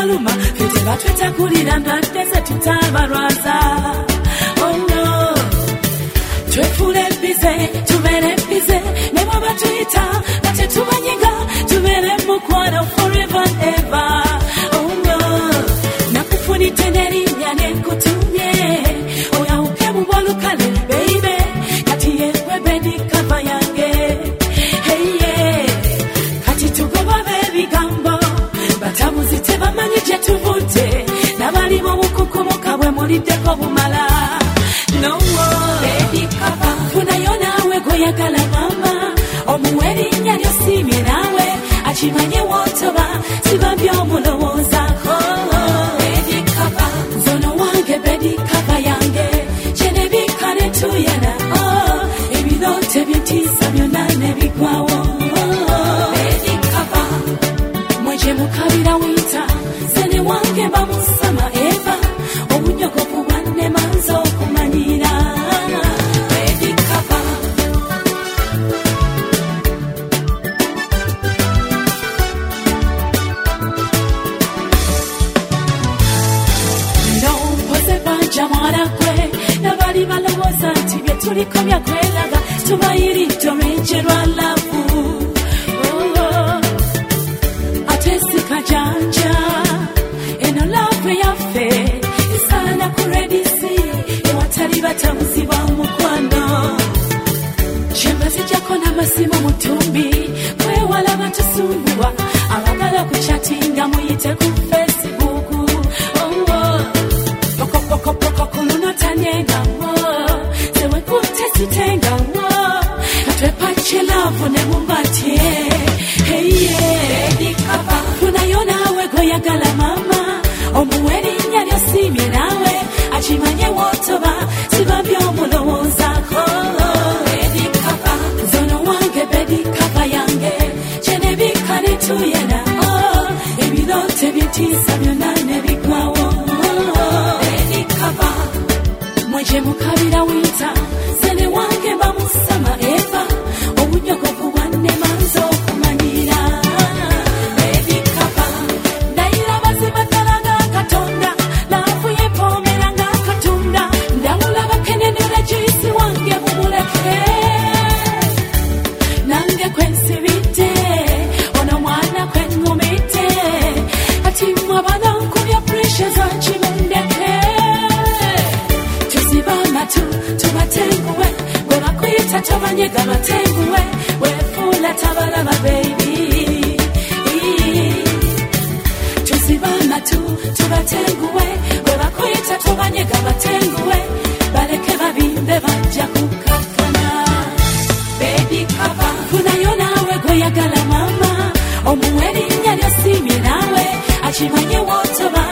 baluma fete batweta kulira ndwadde ze tutabalwaza. Oh no, twefule bize tubere bize ne bwaba tuyita nga tetubanyiga tubere mukwano forever and ever. Oh no, nakufunite nerinnya nekutumye oyawuke mu bwolukale baby kati yewe bedi kava yange. Hey yeah, kati tugoba bebigambo batabuzi tebamanyi gye tuvudde n'abali b'obukukumuka bwe muliddeko bumala. No more baby kava funayo naawe gweyagala mama omuwe erinnya ly'osiimye naawe akimanye wootoba siba by'omulowoozaako. Baby kava zono wange baby kava yange kyenebika ne tuyana ebiroote byentiisa byonna ne bigwawo. Baby kava mweje mukabira winta zene wange bamusama eva obunyogovu bwanne manza okumanyira. Baby kava nompoze banja mwana gwe nabali balowooza nti bye tuliko byakweraga tubayiridde olw'enje lwa lavu. Kajanja eno love yaffe esaana ku redisi ewatali batabuzi ba mukwano. Kyembazijjako n'amasimu mutumbi kwewala batusumbuwa abagala kuchatinga muyite ku Facebook. Pokopokopoko ku luno tanyengawo sewekutte sitengawo katwepache love ne mumbatye. Hey yeah, baby kava funayo naawe gweyagala mama omuwe erinnya ly'osiimye naawe akimanye wootoba siba by'omulowoozaako. Baby kava zono wange baby kava yange kyenebika ne tuyana ebiroote byentiisa byonna ne bigwawo. Baby kava mweje mukabira winta zene wange bamusama eva obunyogovu bwanne manza okumanyira. Baby kava ndayira bazima ddala nga Katonda laavu yepoomera nga Katonda ndabula bakenenera juyisi wange mumuleke nange kwensibidde ono mwana kweŋŋumidde kati mwabala nkubya pressure za kimundeke. Tuziba amatu tubatenguwe bwe bakuyita tobanyega batenguwe weefuula tabalaba baby. Tuziba amatu tubatenguwe bwe bakuyita tobanyega batenguwe baleke babimbe bajja kukakkana. Baby kava funayo naawe gweyagala mama omuwe erinnya ly'osiimye naawe akimanye wootoba